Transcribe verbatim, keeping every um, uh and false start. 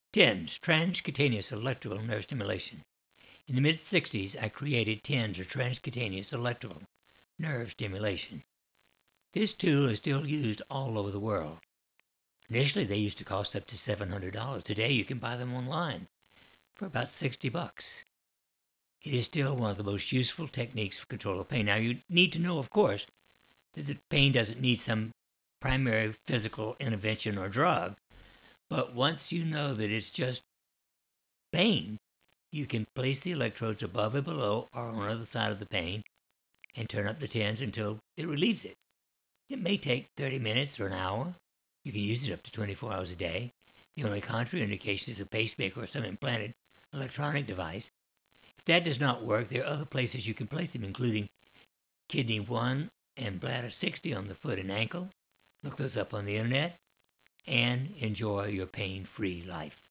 TENS, transcutaneous electrical nerve stimulation. In the mid sixties, I created TENS, or transcutaneous electrical nerve stimulation. This tool is still used all over the world. Initially, they used to cost up to seven hundred dollars. Today, you can buy them online for about sixty bucks. It is still one of the most useful techniques for control of pain. Now, you need to know, of course, that the pain doesn't need some primary physical intervention or drug. But once you know that it's just pain, you can place the electrodes above and below or on either side of the pain and turn up the TENS until it relieves it. It may take thirty minutes or an hour. You can use it up to twenty-four hours a day. The only contraindication is a pacemaker or some implanted electronic device. If that does not work, there are other places you can place them, including kidney one and bladder sixty on the foot and ankle. Look those up on the internet and enjoy your pain-free life.